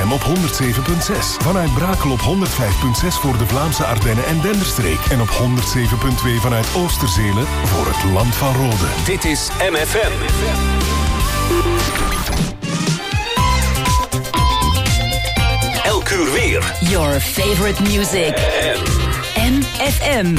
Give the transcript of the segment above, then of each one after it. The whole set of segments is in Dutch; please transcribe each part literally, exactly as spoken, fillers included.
M op honderd zeven komma zes. Vanuit Brakel op honderd vijf komma zes voor de Vlaamse Ardennen en Denderstreek. En op honderd zeven komma twee vanuit Oosterzelen voor het Land van Rode. Dit is M F M. Elk uur weer. Your favorite music. M F M.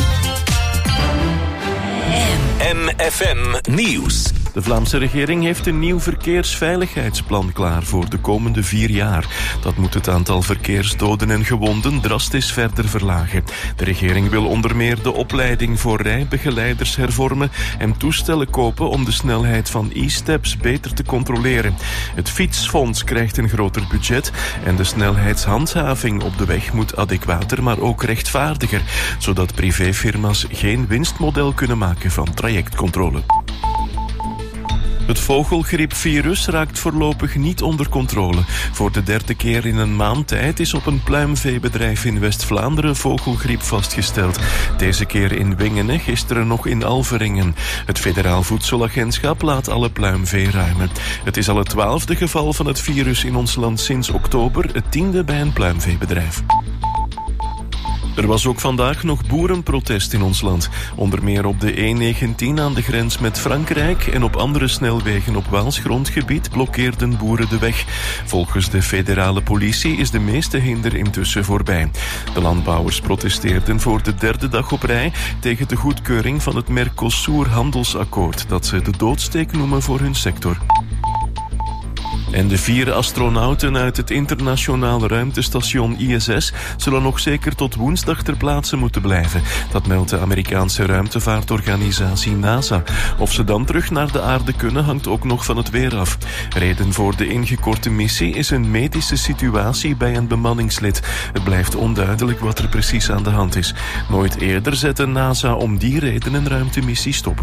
M F M Nieuws. De Vlaamse regering heeft een nieuw verkeersveiligheidsplan klaar voor de komende vier jaar. Dat moet het aantal verkeersdoden en gewonden drastisch verder verlagen. De regering wil onder meer de opleiding voor rijbegeleiders hervormen en toestellen kopen om de snelheid van e-steps beter te controleren. Het fietsfonds krijgt een groter budget en de snelheidshandhaving op de weg moet adequater, maar ook rechtvaardiger, zodat privéfirma's geen winstmodel kunnen maken van trajectcontrole. Het vogelgriepvirus raakt voorlopig niet onder controle. Voor de derde keer in een maand tijd is op een pluimveebedrijf in West-Vlaanderen vogelgriep vastgesteld. Deze keer in Wingene, gisteren nog in Alveringen. Het Federaal Voedselagentschap laat alle pluimvee ruimen. Het is al het twaalfde geval van het virus in ons land sinds oktober, het tiende bij een pluimveebedrijf. Er was ook vandaag nog boerenprotest in ons land. Onder meer op de E negentien aan de grens met Frankrijk en op andere snelwegen op Waals grondgebied blokkeerden boeren de weg. Volgens de federale politie is de meeste hinder intussen voorbij. De landbouwers protesteerden voor de derde dag op rij tegen de goedkeuring van het Mercosur-handelsakkoord, dat ze de doodsteek noemen voor hun sector. En de vier astronauten uit het internationale ruimtestation I S S zullen nog zeker tot woensdag ter plaatse moeten blijven. Dat meldt de Amerikaanse ruimtevaartorganisatie NASA. Of ze dan terug naar de aarde kunnen hangt ook nog van het weer af. Reden voor de ingekorte missie is een medische situatie bij een bemanningslid. Het blijft onduidelijk wat er precies aan de hand is. Nooit eerder zette NASA om die reden een ruimtemissie stop.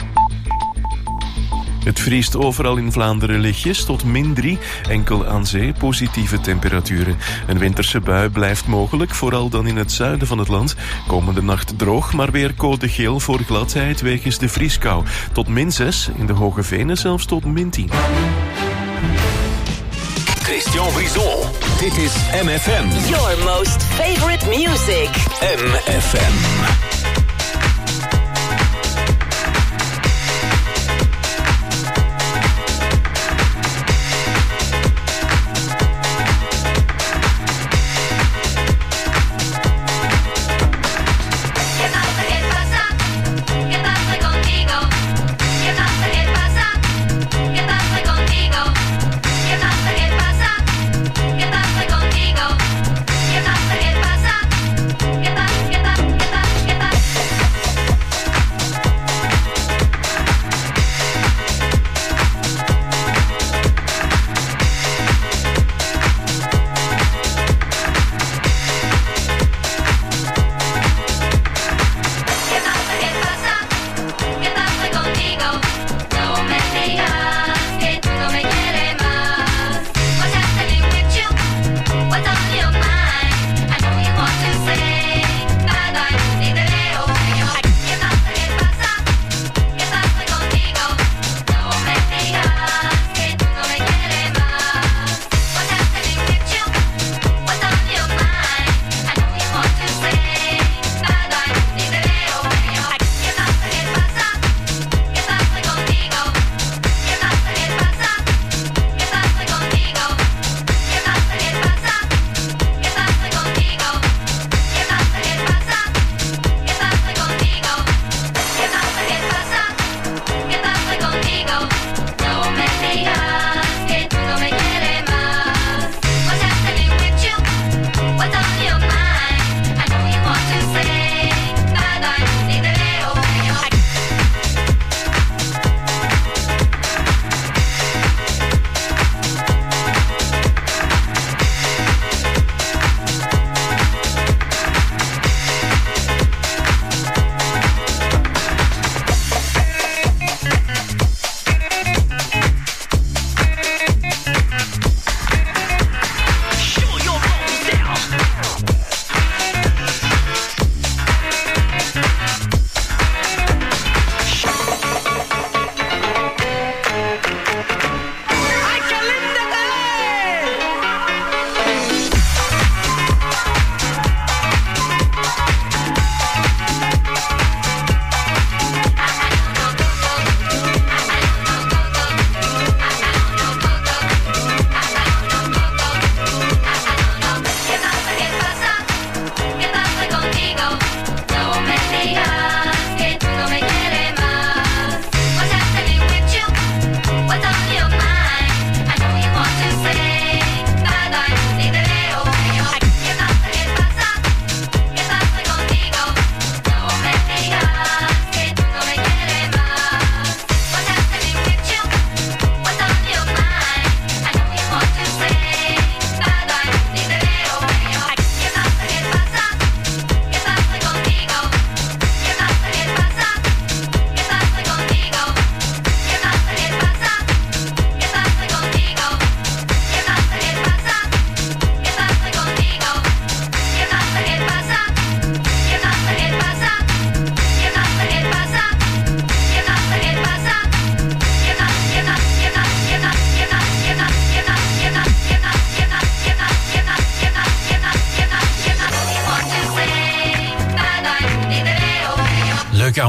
Het vriest overal in Vlaanderen lichtjes tot min drie, enkel aan zee positieve temperaturen. Een winterse bui blijft mogelijk, vooral dan in het zuiden van het land. Komende nacht droog, maar weer code geel voor gladheid wegens de vrieskou. Tot min zes, in de Hoge Venen zelfs tot min tien. Christian Brison, dit is M F M. Your most favorite music. M F M. ¿Qué pasa? ¿Qué pasa? ¿Qué pasa?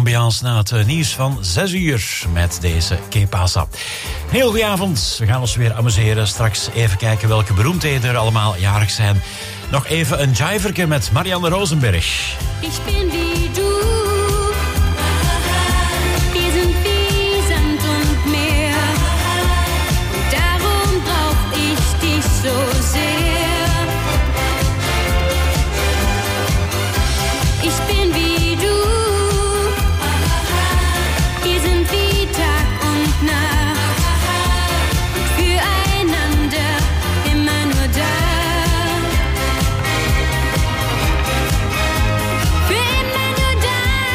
ambiance na het nieuws van zes uur met deze Que Pasa. Heel goeie avond. We gaan ons weer amuseren. Straks even kijken welke beroemdheden er allemaal jarig zijn. Nog even een jiverke met Marianne Rosenberg. Ik ben wie du. Wir sind wie Sand und Meer. Und darum brauch ich dich so sehr. Ich bin wie du. Wir sind wie Tag und Nacht. Und füreinander immer nur da. Für immer nur da.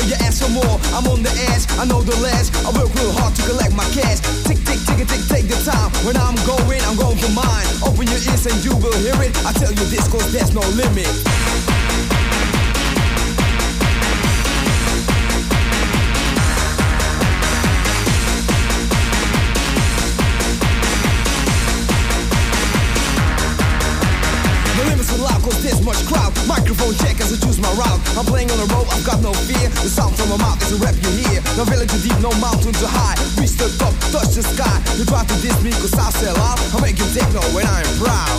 or you ask for more. I'm on the edge, I know the ledge. I work real hard to collect my cash. Tick, tick, tick, tick, take the time. When I'm going, I'm going for mine. Open your ears and you will hear it. I tell you this, cause there's no limit. Cause there's much crowd. Microphone check as I choose my route. I'm playing on the road, I've got no fear. The sound from my mouth is a rap you hear. No village too deep, no mountain too high. Reach the top, touch the sky. You try to diss me cause I sell out. I'm making techno when I'm proud.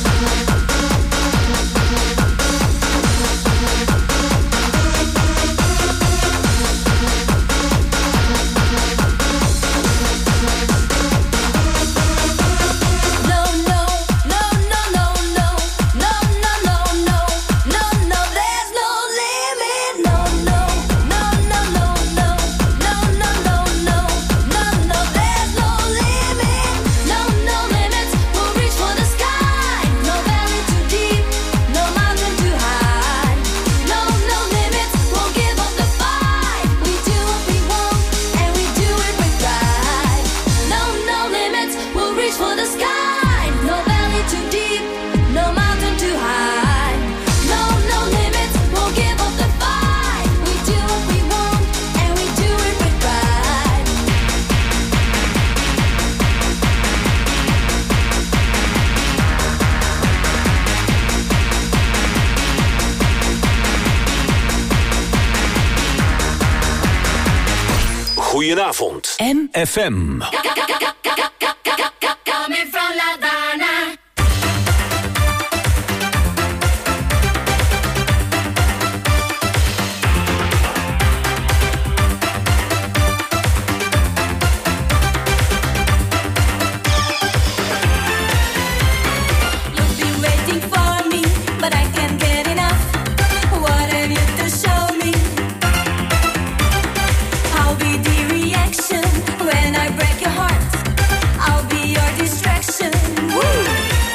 Goedenavond. M F M. Coming from La Habana. You've been waiting for me, but I can't get enough. What have you to show me? I'll be the reaction when I break your heart. I'll be your distraction. Woo!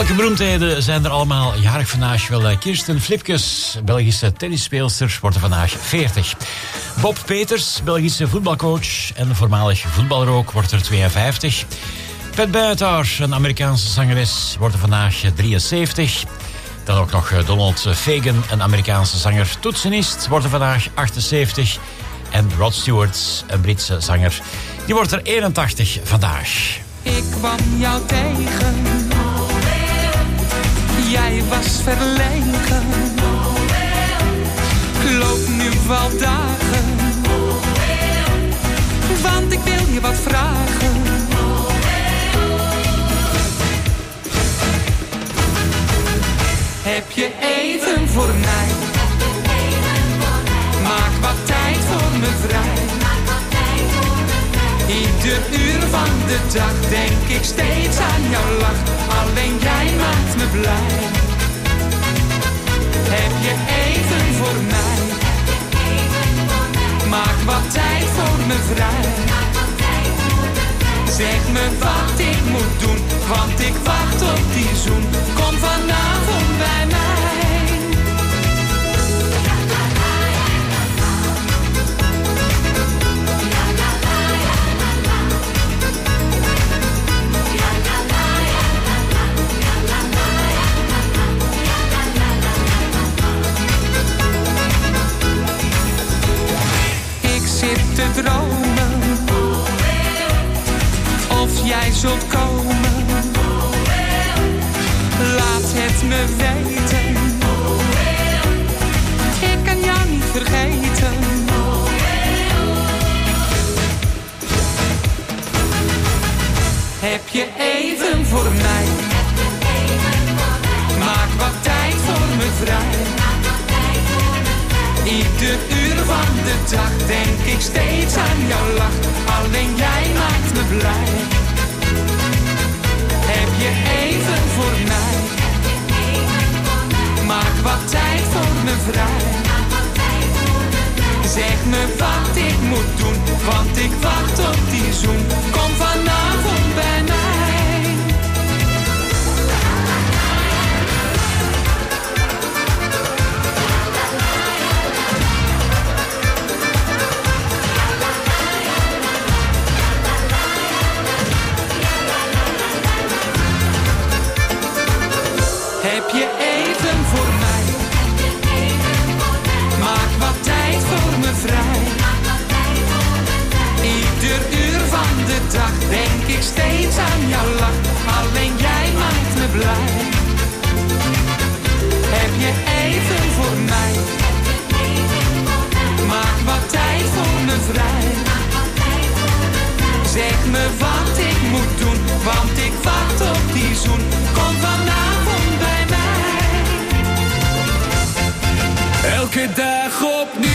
Welke beroemdheden zijn er allemaal jarig vandaag? Wel, Kirsten Flipkes, Belgische tennisspeelster, wordt er vandaag veertig. Bob Peters, Belgische voetbalcoach en voormalig voetballer ook, wordt er tweeënvijftig. Pat Benatar, een Amerikaanse zangeres, wordt er vandaag drieënzeventig. Dan ook nog Donald Fagen, een Amerikaanse zanger, toetsenist, wordt er vandaag achtenzeventig. En Rod Stewart, een Britse zanger, die wordt er eenentachtig vandaag. Ik kwam jou tegen, jij was verlegen. Ik loop nu wel dagen, want ik wil je wat vragen. Heb je even voor mij? Maak wat tijd voor me vrij. Ieder uur van de dag denk ik steeds aan jouw lach. Alleen jij maakt me blij. Heb je even voor mij? Maak wat tijd voor me vrij. Zeg me wat ik moet doen, want ik wacht op die zoen. Kom vanavond bij mij. Te dromen, of jij zult komen. Laat het me weten, ik kan jou niet vergeten. Heb je even voor mij? Maak wat tijd voor me vrij. Ieder uur van de dag denk ik steeds aan jouw lach. Alleen jij maakt me blij. Heb je even voor mij? Maak wat tijd voor me vrij. Zeg me wat ik moet doen, want ik wacht op die zoen. Kom vanavond bij mij. Heb je even voor mij? Maak wat tijd voor me vrij. Ieder uur van de dag denk ik steeds aan jouw lach. Alleen jij maakt me blij. Heb je even voor mij? Maak wat tijd voor me vrij. Zeg me wat ik moet doen, want ik wacht op die zoen. Kom vanavond bij mij. Elke dag opnieuw.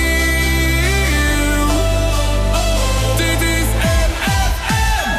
Dit is M F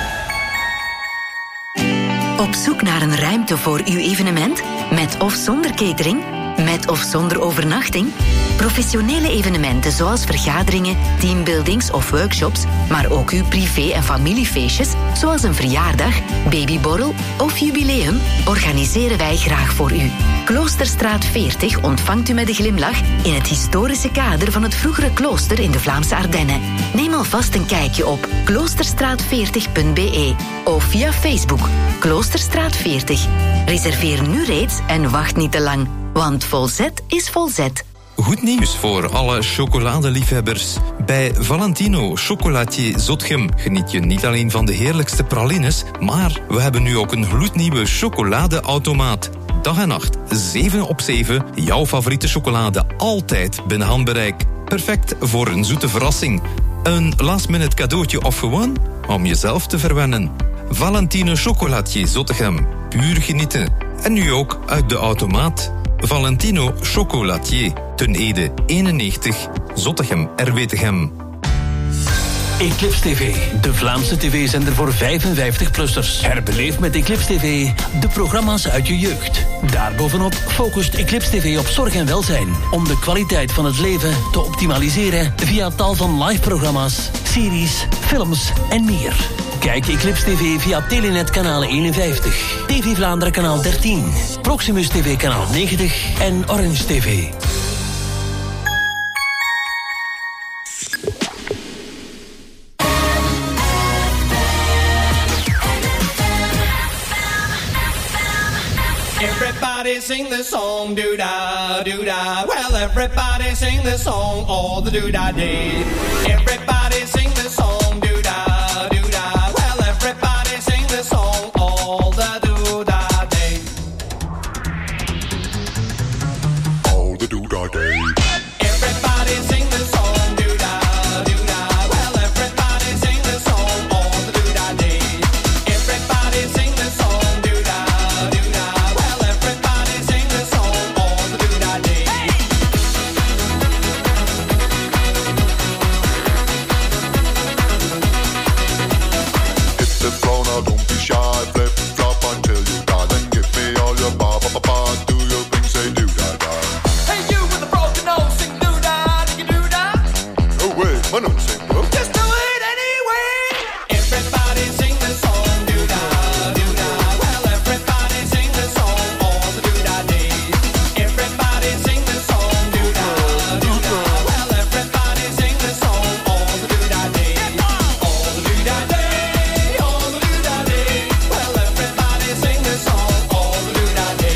M. Op zoek naar een ruimte voor uw evenement? Met of zonder catering? Met of zonder overnachting? Professionele evenementen zoals vergaderingen, teambuildings of workshops, maar ook uw privé- en familiefeestjes, zoals een verjaardag, babyborrel of jubileum, organiseren wij graag voor u. Kloosterstraat veertig ontvangt u met een glimlach in het historische kader van het vroegere klooster in de Vlaamse Ardennen. Neem alvast een kijkje op kloosterstraat veertig punt b e of via Facebook Kloosterstraat veertig. Reserveer nu reeds en wacht niet te lang, want volzet is volzet. Goed nieuws voor alle chocoladeliefhebbers. Bij Valentino Chocolatier Zotgem geniet je niet alleen van de heerlijkste pralines, maar we hebben nu ook een gloednieuwe chocoladeautomaat. Dag en nacht, zeven op zeven, jouw favoriete chocolade altijd binnen handbereik. Perfect voor een zoete verrassing. Een last-minute cadeautje of gewoon om jezelf te verwennen. Valentino Chocolatier Zottegem, puur genieten. En nu ook uit de automaat. Valentino Chocolatier, Ten Ede eenennegentig, Zottegem, R W Tegem. Eclipse T V, de Vlaamse tv-zender voor vijfenvijftig-plussers. Herbeleef met Eclipse T V de programma's uit je jeugd. Daarbovenop focust Eclipse T V op zorg en welzijn, om de kwaliteit van het leven te optimaliseren via tal van live-programma's, series, films en meer. Kijk Eclipse T V via Telenet kanaal eenenvijftig, T V Vlaanderen kanaal dertien, Proximus T V kanaal negentig en Orange T V. Everybody sing the song, doo-da, doo-da. Well, everybody sing the song all the doo-da day. Everybody sing the song, doo-da, doo-da. Well, everybody sing the song all the doo-da day. All the doo-da day. Everybody sing the song, doo-da, doo-da. Well, everybody sing the song all the doo-da day. Everybody sing the song, doo-da, doo-da. Well, everybody sing the song all the doo-da day. Hit the floor now, don't be shy. Flip, flop until you die. Then give me all your ba ba ba ba. Do your thing, say doo-da-da. Hey, you with the broken nose, sing doo-da, you doo-da. No way, my nose sing, bro. Just do it anyway. Everybody sing the song, doo-da, doo-da. Well, everybody sing the song all the doo-da day. Everybody sing the song, doo-da, doo-da. Well, everybody sing the song all the doo-da day. All the doo-da day, all the doo-da day. Well, everybody sing the song all the doo-da day.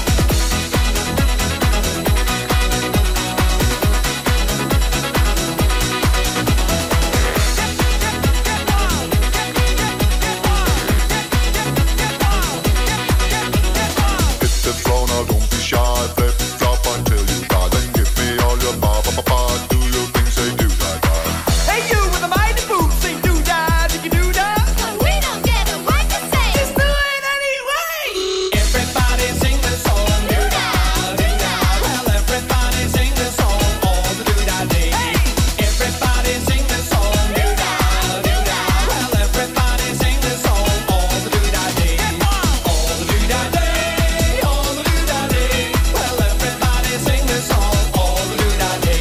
Hit the floor now, don't be shy. Flip, flop until you die. Then give me all your ba ba ba ba. Do your thing, say doo-da-da. Hey, you with the mighty boots, sing doo-da, diggy doo-da. We don't get a word to say. Just do it anyway. Everybody sing the song, doo-da, doo-da. Well, everybody sing the song all the doo-da day. Everybody sing the song, doo-da, doo-da. Well, everybody sing the song all the doo-da day. All the doo-da day, all the doo-da day. Well, everybody sing the song all the doo-da day.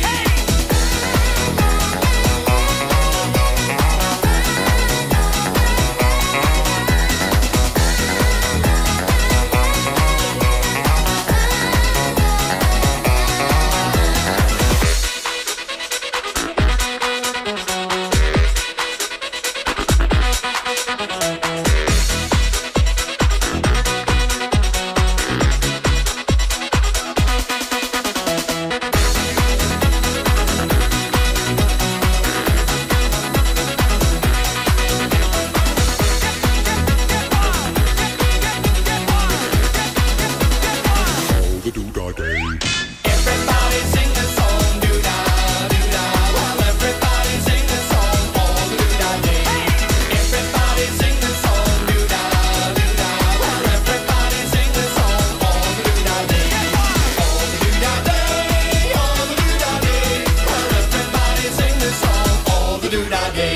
All the doo-da day. Everybody sing the song, doo-da, doo-da. Well, everybody sing the song all the doo-da day. Everybody sing the song, doo-da, doo-da. Well, everybody sing the song all the doo-da day. All the doo-da day, all the doo-da day. Well, everybody sing the song all the doo-da day.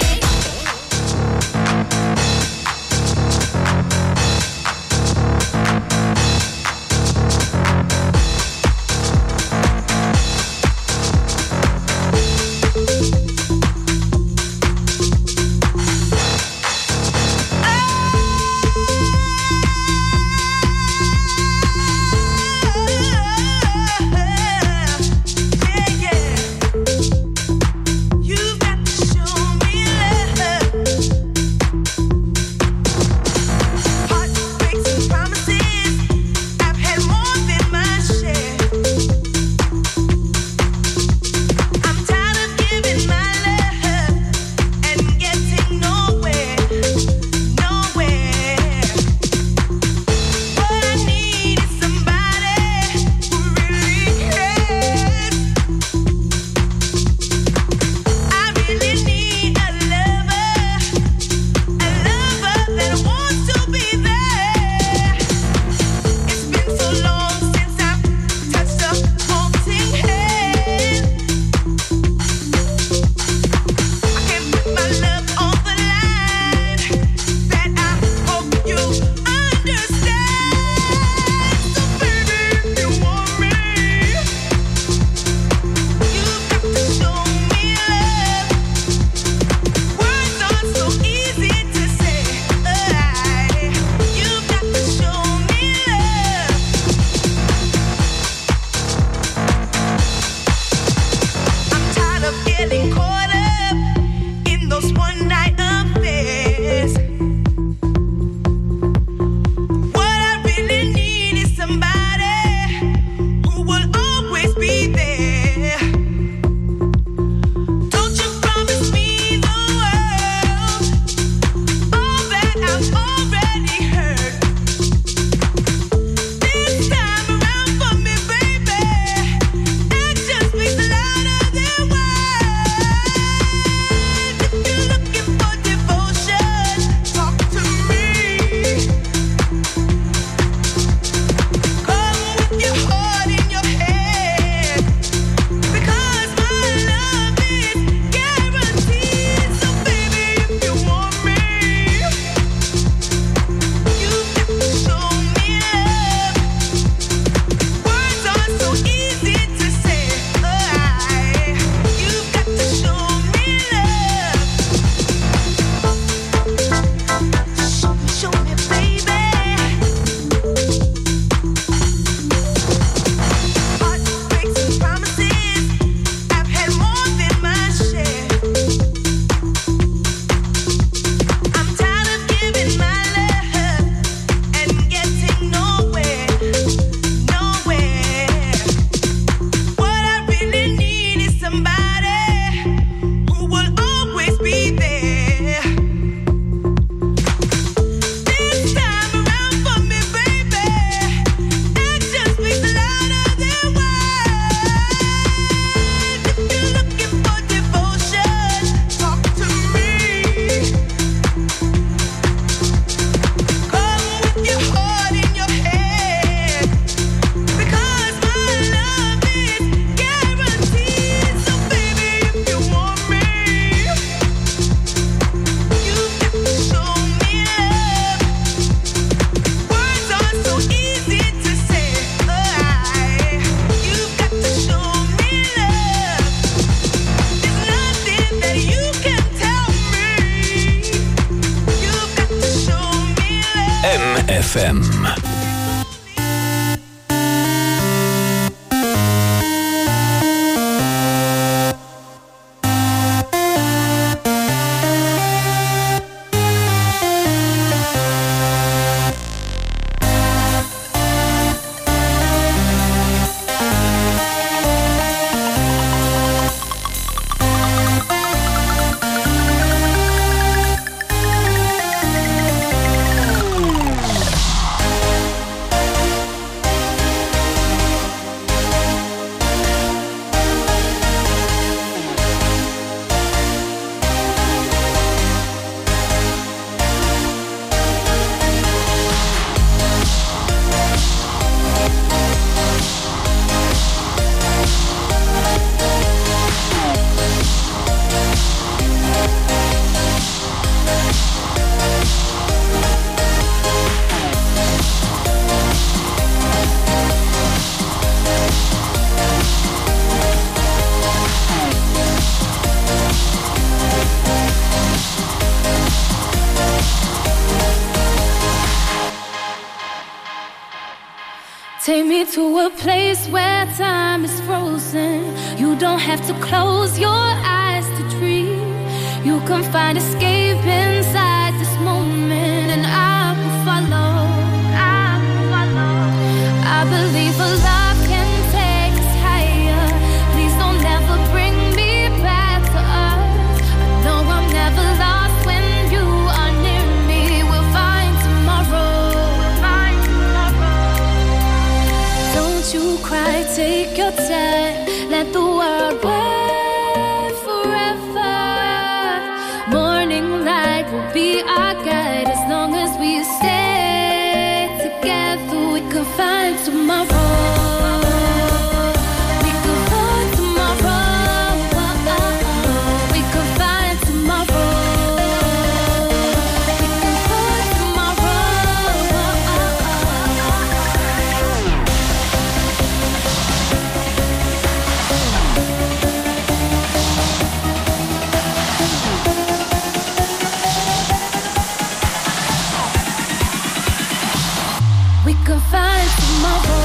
F M. Take me to a place where time is frozen. You don't have to close your eyes to dream. You can find escape inside this moment, and I will follow. I will follow. I believe a love can take us higher. Please don't ever bring me back to us. I know I'm never lost when you are near me. We'll find tomorrow. We'll find tomorrow. Don't you cry, take your time. Let the world wait forever. Morning light will be our guide. As long as we stay together, we can find tomorrow. We can find tomorrow. We can find tomorrow. We can find tomorrow. We can find tomorrow.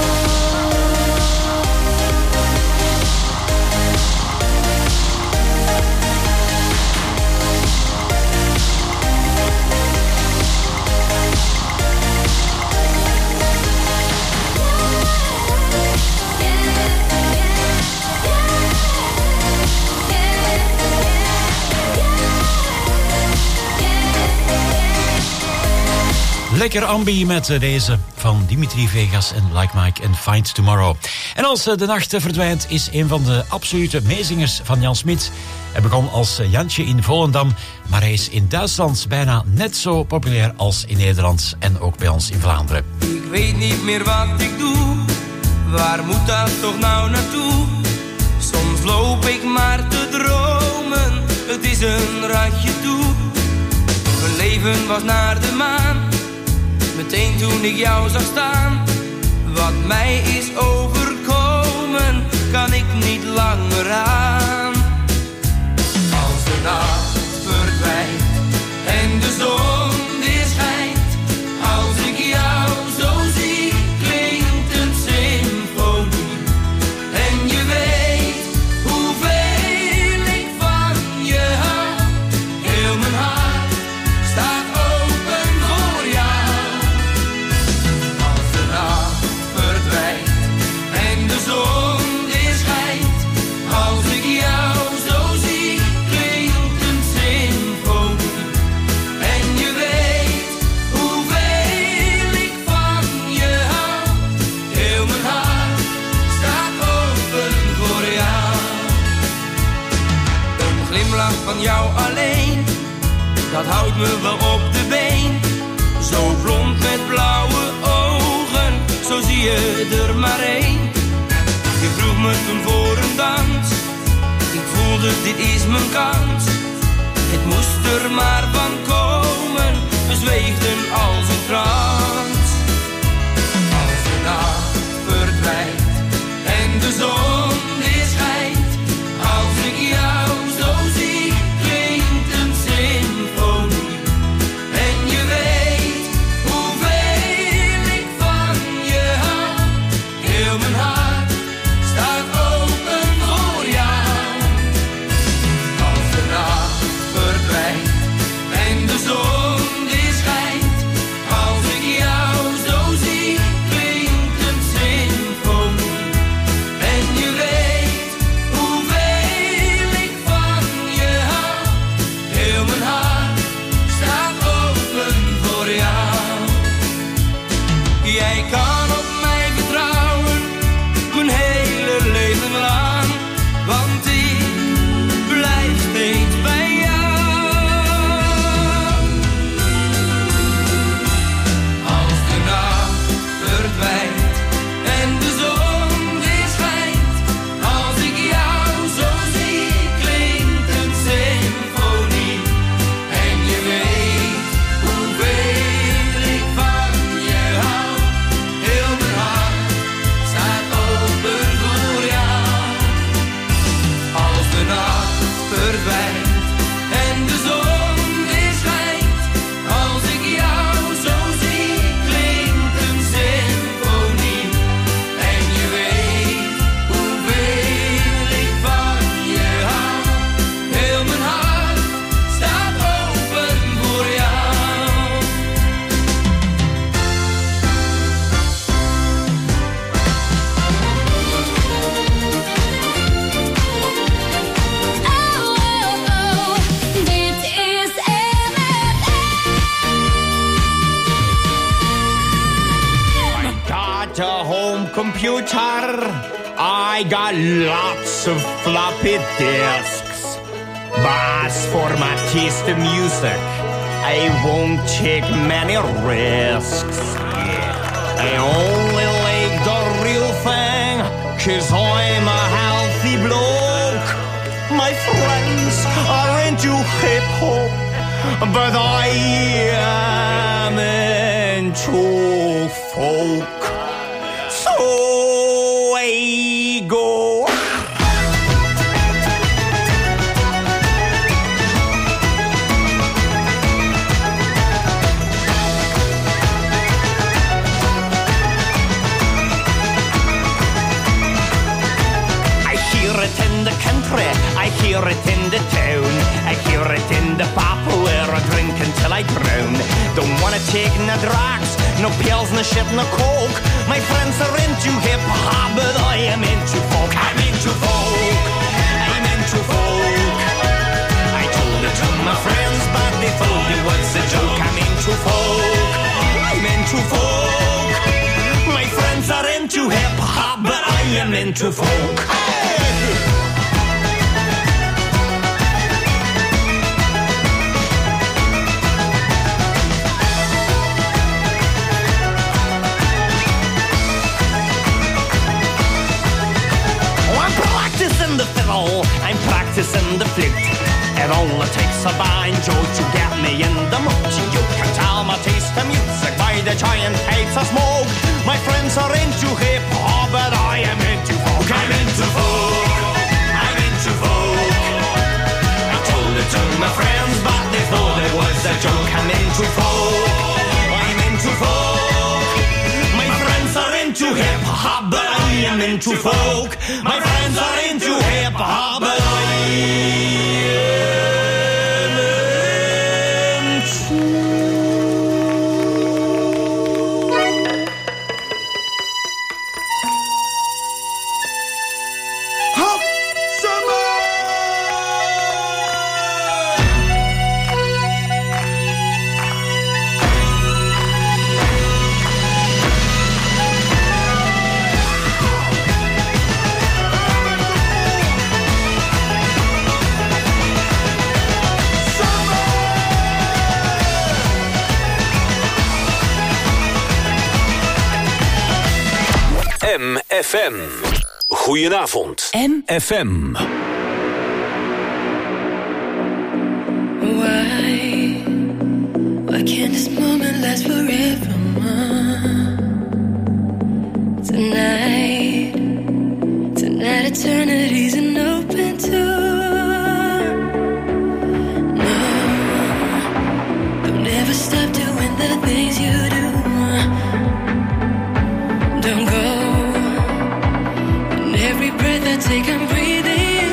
Lekker ambi met eh, deze van Dimitri Vegas en Like Mike en Find Tomorrow. En als eh, de nacht eh, verdwijnt is een van de absolute meezingers van Jan Smit. Hij begon als eh, Jantje in Volendam, maar hij is in Duitsland bijna net zo populair als in Nederland en ook bij ons in Vlaanderen. Ik weet niet meer wat ik doe, waar moet dat toch nou naartoe? Soms loop ik maar te dromen, het is een ratje toe. Mijn leven was naar de maan, meteen toen ik jou zag staan. Wat mij is overkomen, kan ik niet langer aan. Als de nacht verdwijnt en de zon weer schijnt, als ik jou zo zie, klinkt een symfonie. En je weet hoeveel ik van je hou. Heel mijn hart staat open voor jou. Als de nacht verdwijnt en de zon weer schijnt, als ik jou zo zie, klinkt een symfonie. En je weet hoeveel ik van je hou. Heel mijn hart staat open voor jou. Een glimlach van jou alleen, dat houdt me wel op de been. Zo blond met blauwe ogen, zo zie je er maar één. Je vroeg me toen voor een dans, ik voelde dit is mijn kans. Het moest er maar van komen, we zweefden als een trance. Als de nacht verdwijnt en de zon weer schijnt, als ik jou zo zie, klinkt een symfonie. En je weet hoeveel computer. I got lots of floppy disks. But as for my taste of music, I won't take many risks. Yeah. I only like the real thing, 'cause I'm a healthy bloke. My friends are into hip-hop, but I am into folk. So I go. I hear it in the country, I hear it in the town, I hear it in the pub where I drink until I drown. Don't wanna take no drugs, no pills, no shit, no coke. My friends are into hip-hop, but I am into folk. I'm into folk, I'm into folk. I told it to my friends, but they thought it was a joke. I'm into folk, I'm into folk. My friends are into hip-hop, but I am into folk. The fiddle, I'm practicing the flute. It only takes a banjo to get me in the mood. You can tell my taste of music by the giant heights of smoke. My friends are into hip-hop, but I am into folk. I'm into folk, I'm into folk. I told it to my friends, but they thought it was a joke. I'm into folk, I'm into folk. My friends are into hip-hop, but I am into folk. My friends are into hip-hop, but I M F M. Goedenavond. M F M. Why? Why can't this moment last forever? Tonight, tonight eternity's an open door. No, don't ever stop doing the things you do. Don't go. Every breath I take, I'm breathing you.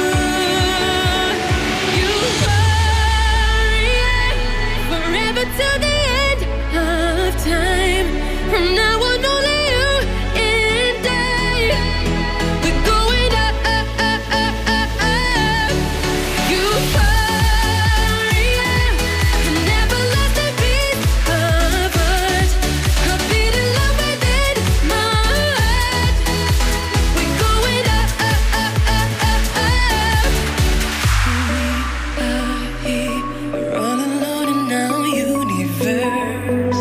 You hurry forever till the end of time. From now on, only you and I. We're going up, up, up, up, up, up. You hurry, never lost a beat of us. A beat in love within my heart. We're going up, up, up, up, up, up. We are here, we're all alone in our universe.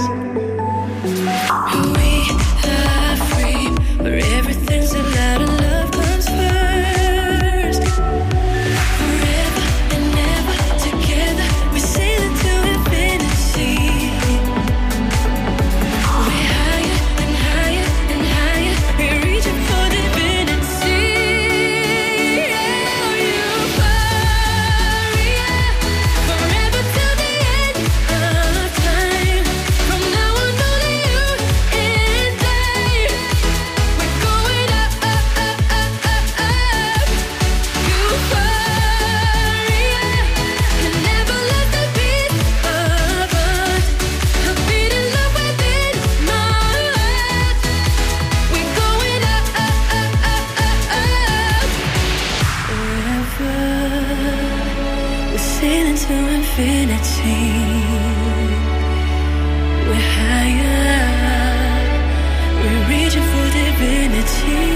We are free, where everything's allowed and love comes first. Forever and ever together, we sail into infinity. We're higher and higher and higher, we're reaching for divinity. Oh, you hurry forever till the end of time. From now on, only you and I. We're going up, up, up, up, up, up. You hurry and never let the beat of us. A beat in love within my heart. We're going up, up, up, up, up, up. Forever, we're sailing to infinity. We're higher, we're reaching reaching for divinity.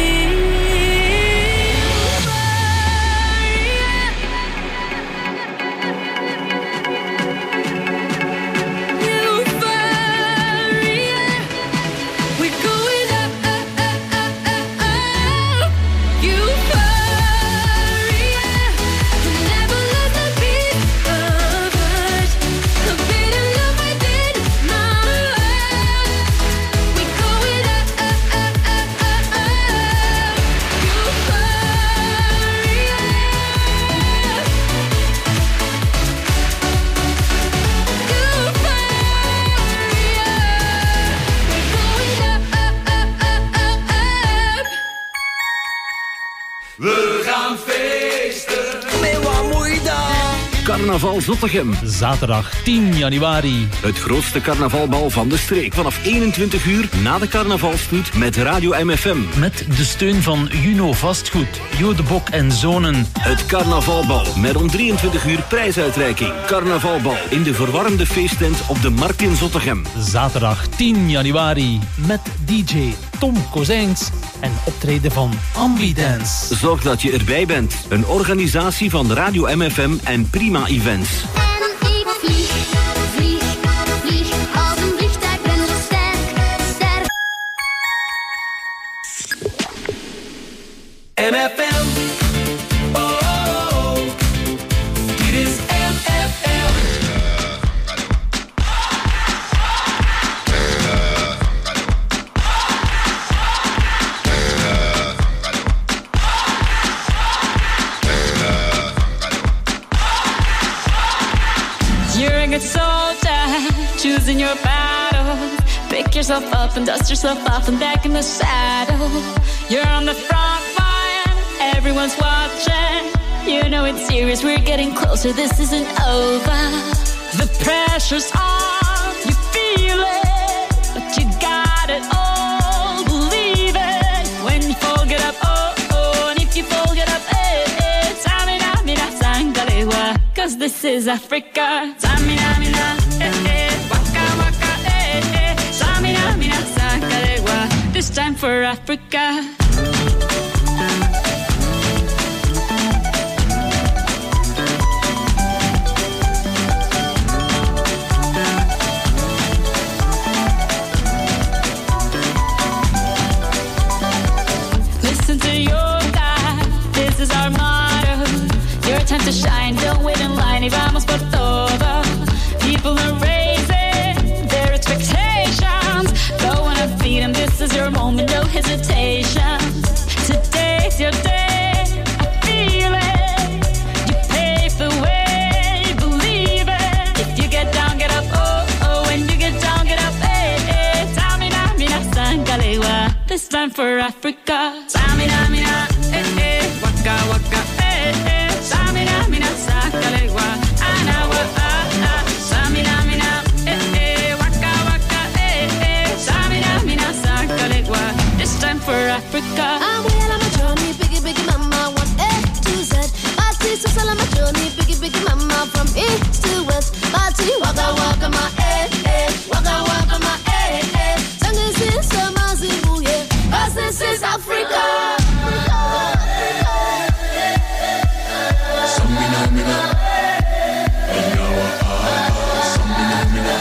Carnaval Zottegem. Zaterdag tien januari. Het grootste carnavalbal van de streek. Vanaf eenentwintig uur na de carnavalstoet met Radio M F M. Met de steun van Juno Vastgoed, Jodebok en Zonen. Het carnavalbal met om drieëntwintig uur prijsuitreiking. Carnavalbal in de verwarmde feesttent op de Markt in Zottegem. Zaterdag tien januari met D J Tom Kozijns en optreden van Ambidance. Zorg dat je erbij bent. Een organisatie van Radio M F M en Prima Events. En ik vlieg, vlieg, vlieg als een vliegtuig, ben zo sterk, sterk. M F M. Oh, oh, oh. Dit is M F M. You're a good soldier, choosing your battles. Pick yourself up and dust yourself off and back in the saddle. You're on the front line, everyone's watching. You know it's serious, we're getting closer, this isn't over. The pressure's on, you feel it, but you got it all, believe it. When you fall, get up, oh, oh, and if you fall, get up, eh, eh. Samina, mina, sangalewa, cause this is Africa. Samina, mina, eh, eh, waka, waka, eh, eh. Samina, mina, sangalewa, this time for Africa. Listen to your God, this is our motto. Your time to shine, don't wait in line, y vamos por todo. People are raising their expectations. Go on and feed them, this is your moment, no hesitation. Today's your day, I feel it. You pave the way, believe it. If you get down, get up, oh, oh. When you get down, get up, eh, eh. Samina, mina, sangalewa, this time for Africa. Samina, mina, eh, eh. Waka, waka, eh, eh. Samina, mina, sangalewa, anawa, ah, ah. Samina, mina, eh, eh. Waka, waka, eh, eh. Samina, mina, sangalewa, this time for Africa. I'm well on my journey, biggie, biggie mama, one A to Z. Party, so sell on my journey, biggie, biggie mama, from east to west. Party, waka, waka, my eh, eh. Waka, waka, my eh, eh. Sangin' sin, sama, zibu, yeah. Cause this is Africa. Samina, mina. Anawa, ah, samina, mina.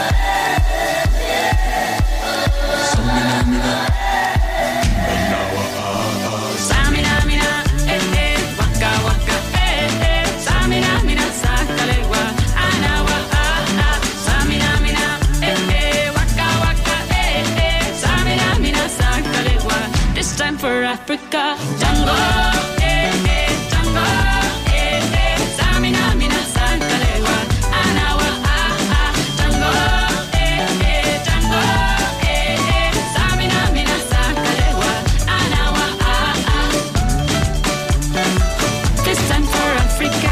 Samina, mina. Anawa, ah, Samina, mina, eh, eh. Waka, waka, eh, eh. Samina, mina, sangalewa, anawa, ah, ah. Samina, mina, eh, eh. Waka, waka, eh, eh. Samina, mina, sangalewa, this time for Africa. Tango, eh, eh. Tango, eh, eh. Samina, mina, sangalewa, anawa, ah, ah. Tango, eh, eh. Tango, eh, eh. Samina, mina, sangalewa, anawa, ah, ah. This time for Africa.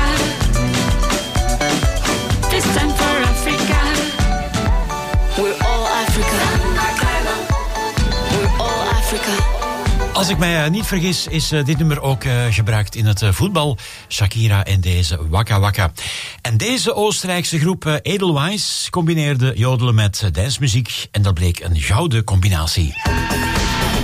This time for Africa. We're all Africa. We're all Africa. Als ik mij uh, niet vergis, is uh, dit nummer ook uh, gebruikt in het uh, voetbal. Shakira en deze Waka Waka. En deze Oostenrijkse groep uh, Edelweiss combineerde jodelen met uh, dancemuziek. En dat bleek een gouden combinatie.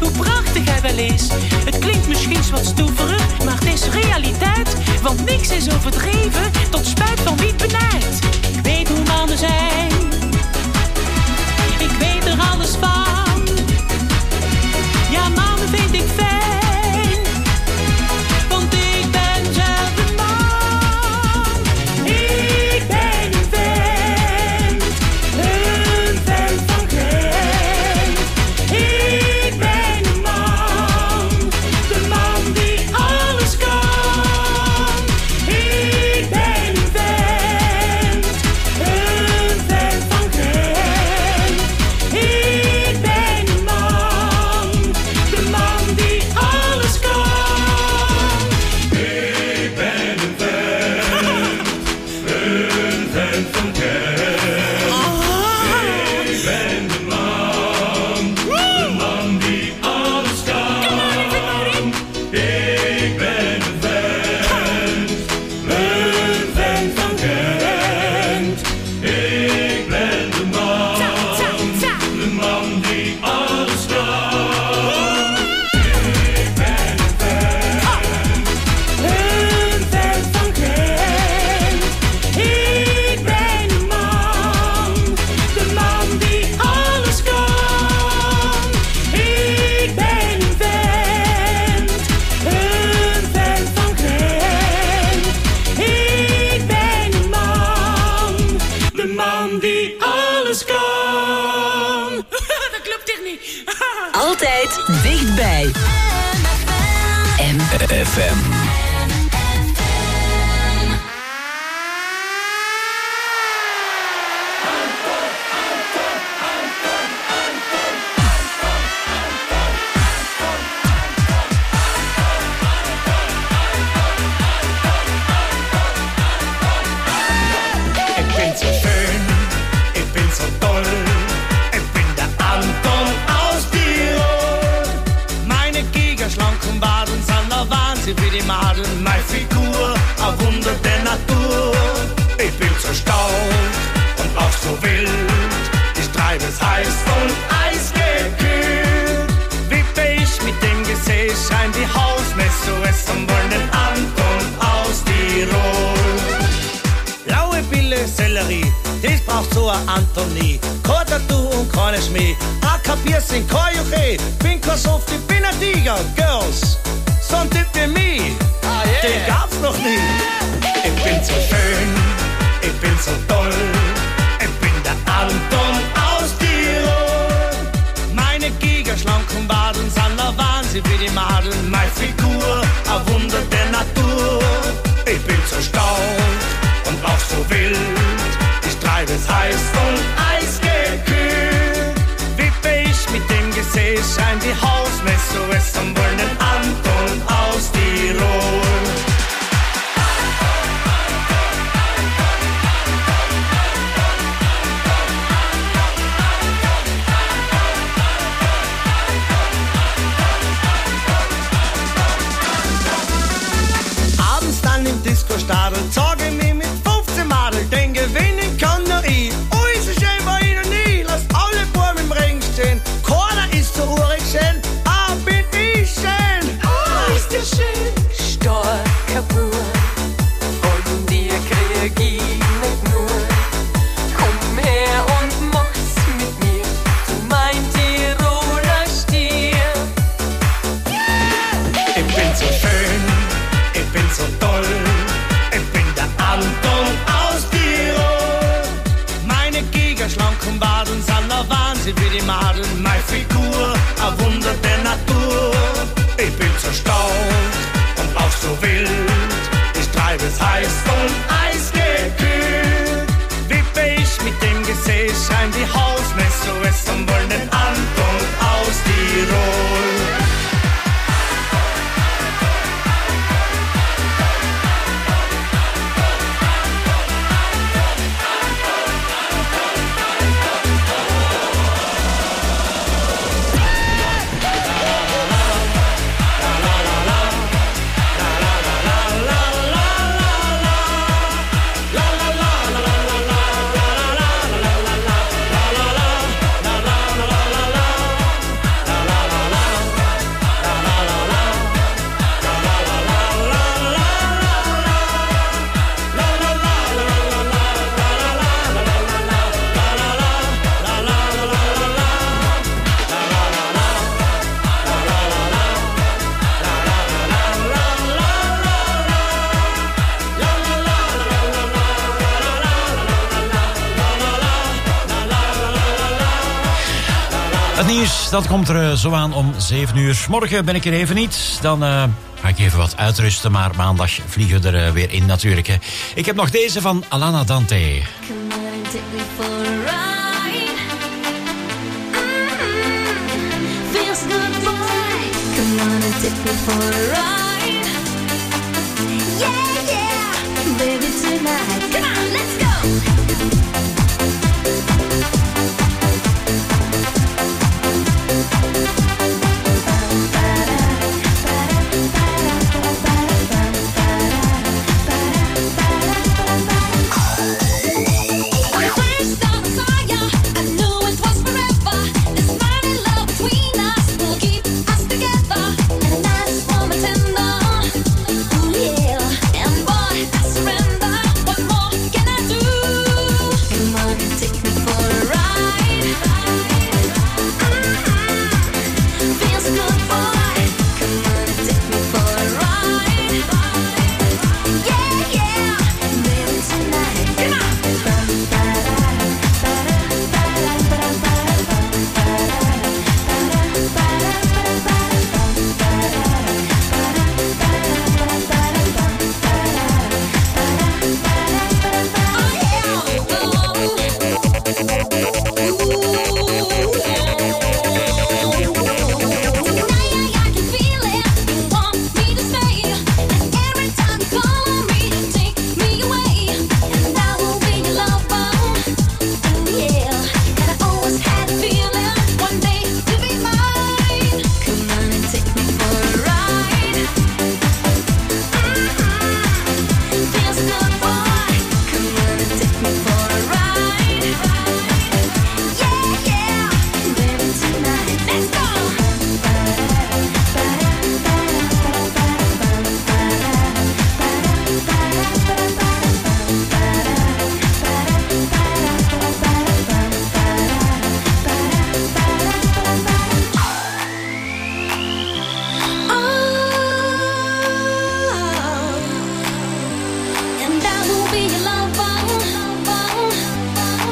hoe prachtig hij wel is. Het klinkt misschien wat stoeverig, maar het is realiteit. Want niks is overdreven, tot spijt van wie het benijdt. Ik weet hoe mannen zijn, ik weet er alles van. Ja, mannen vind ik fijn, want ik ben zelf een man. Ik ben een vent, een vent van Gent. Ik ben een man, de man die alles kan. Ik ben een vent, een vent van Gent. Ik ben een man, de man die alles kan. Ik ben een vent, een vent van Gent. Ik ben de man, de man die alles kan. Ik ben een vent, een vent van Gent. Ik ben de man, de man die alles kan. Ik ben een vent, Een vent van Gent. Ik ben een man, de man die alles kan. Ik ben een vent, een vent van Gent. Ik ben een man, de man die alles kan. Dat klopt echt niet. Altijd dichtbij. M F M. Ich bin so schön, ich bin so toll, ich bin der Anton aus Tirol. Meine gigaschlanken Waden sind der Wahnsinn wie die Madeln, meine Figur, ein Wunder der Natur. Ich bin so stark und auch so wild, ich treibe es heiß und eisgekühlt. Wippe ich mit dem Gesäß, scheint die Hausmesse, es am wollen den Anton aus Tirol. Blaue Pille, Sellerie, das braucht so ein Antonie. Kein Tattoo und keine Schmäh, ein Kapierchen, kein Juche. Bin kein Soft, ich bin ein Tiger, Girls. So ein Typ wie mich, den gab's noch nie. Ich bin so schön, ich bin so toll, ich bin der Anton aus Tirol. Meine gigaschlanken Waden sind der Wahnsinn wie die Madeln. Meine Figur, ein Wunder der Natur. Ich bin so stark und auch so wild, ich treibe es heiß und eisgekühlt. Wippe ich mit dem Gesäß, scheint die Hausmesse, es am wollen den Anton aus Tirol. Abends dann im Disco-Stadel, zeige mich mit fünfzehn Madel, den gewinnen kann nur ich. Oh, ist so schön war ich noch nie, lass alle Buben im Regen stehen. Keiner ist so urig schön, ah, bin ich schön. Oh, ist der schön, starker Bub. Von dir krieg ich nicht nur. Komm her und mach's mit mir, du mein Tiroler Stier. Ich bin so schön, ich bin so toll, ich bin der Anton aus Tirol. Meine gigaschlanken Waden sind der Wahnsinn wie die Madeln. Meine Figur, ein Wunder der Natur. Ich bin so stark und auch so wild, ich nieuws, dat komt er uh, zo aan om zeven uur. Morgen ben ik er even niet. Dan uh, ga ik even wat uitrusten. Maar maandag vliegen we er uh, weer in natuurlijk. Hè. Ik heb nog deze van Alana Dante. Come on and take me for a ride. Mm-hmm. Feels good, boy. Come on and take me for a ride. Yeah, yeah, baby tonight. Come on, let's go.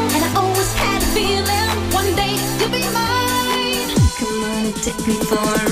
Take me for a